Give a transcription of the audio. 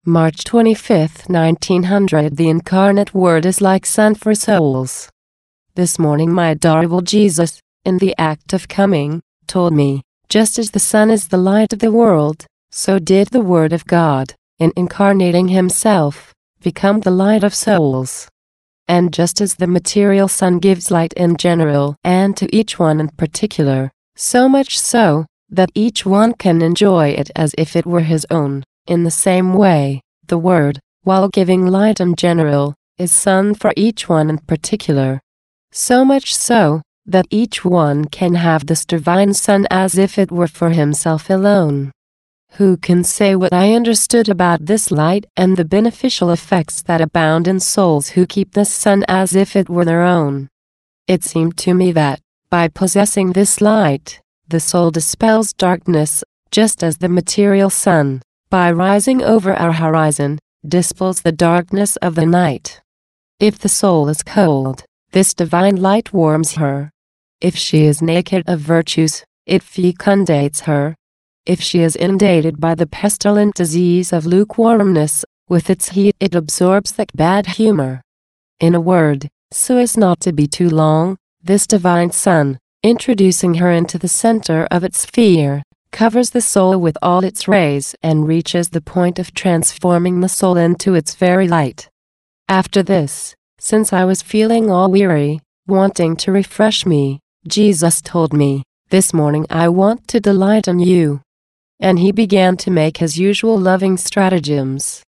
March 25, 1900. The incarnate Word is like sun for souls. This morning my adorable Jesus, in the act of coming, told me, just as the sun is the light of the world, so did the Word of God, in incarnating himself, become the light of souls. And just as the material sun gives light in general and to each one in particular, so much so, that each one can enjoy it as if it were his own, in the same way, the Word, while giving light in general, is sun for each one in particular. So much so, that each one can have this divine sun as if it were for himself alone. Who can say what I understood about this light and the beneficial effects that abound in souls who keep this sun as if it were their own? It seemed to me that, by possessing this light, the soul dispels darkness, just as the material sun, by rising over our horizon, dispels the darkness of the night. If the soul is cold, this divine light warms her. If she is naked of virtues, it fecundates her. If she is inundated by the pestilent disease of lukewarmness, with its heat it absorbs the bad humor. In a word, so as not to be too long, this divine sun, introducing her into the center of its sphere, covers the soul with all its rays and reaches the point of transforming the soul into its very light. After this, since I was feeling all weary, wanting to refresh me, Jesus told me, "This morning I want to delight in you." And he began to make his usual loving stratagems.